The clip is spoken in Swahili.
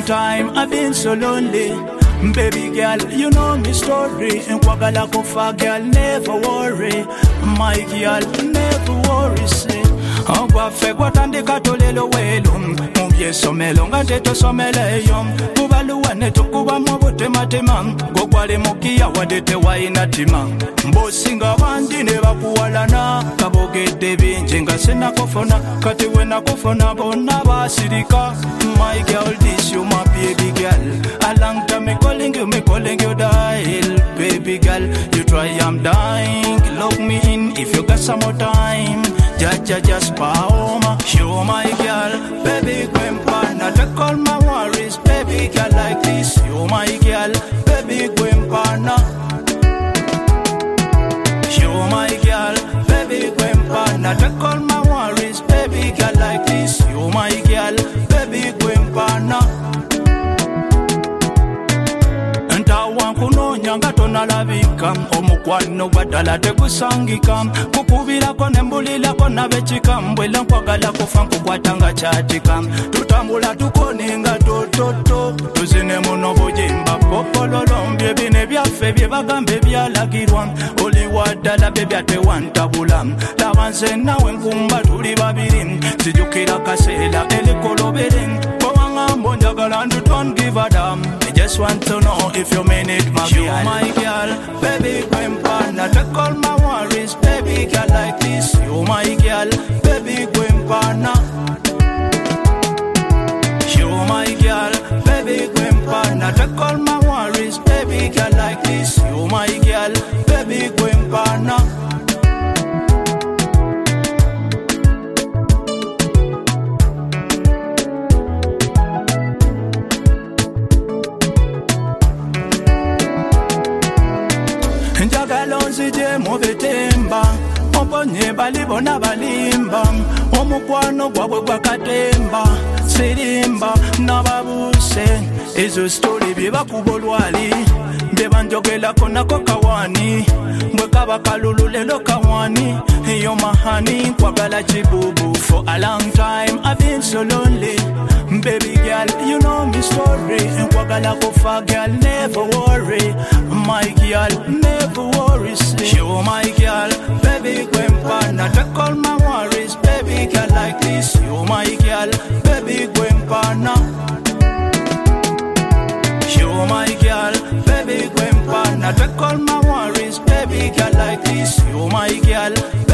time I've been so lonely. Baby girl, you know me story. Nkwagala kufa girl, never worry. My girl, never worry, say. Ogwafe gwatandika tolelo welo. Mubye somelo ngate tosomeleyo. Kubaluwane tokuba mwabote matema. Gogwale mukia wadete waina tima. Mbosinga bandi ne bakuwalana. Kabogedde bingi nga sinakofona. Kati we nakofona bonna basirika. My girl, this you my baby girl. A long time me calling you dial. Baby girl, you try, I'm dying. Lock me in if you got some more time. Just paoma. Show my girl, baby gwempana. Take all my worries, baby girl like this. You my girl, baby gwempana. Show my girl, baby gwempana. Take all my worries, baby girl like this. You my girl, baby gwempana. Kunonya nga tonalabika omukwano gwaddala tegusangika kukubirako nembulirako nabekika mbwela nkwagala kufa nkukwata nga kyatika tutambula tukone nga tototo tuzine muno bujimba popololombye bine byaffe bye bagambe byalagirwa oli waddala bye byatewantabula laba nze nawe nkumba tuli babiri sijukira kaseera elikolobere bowaŋŋamba onjagala nti don't give a damn. I just want to know if you mean it, my girl. You my girl, baby gwempana. Take all my worries, baby girl like this. You my girl, baby gwempana. You my girl, baby gwempana. Take all my worries, baby girl like this. You my girl, baby gwempana. Nzije mubitimba oponye balibona balimba omukwano gwabwe gwakatemba sirimba nababuse ezo story byebakuba olwali byebanjogerako nako kawani mbwe kaba kalulu lelo kawani yo mahani nkwagala kibubu. For a long time I've been so lonely. Baby girl, you know me story. Nkwagala kufa girl, never worry. My girl, never worry. Show my girl, baby gwempana. Take all my worries, baby girl like this. You my girl, baby gwempana. Show my girl, baby gwempana. Take all my worries, baby girl like this. You my girl,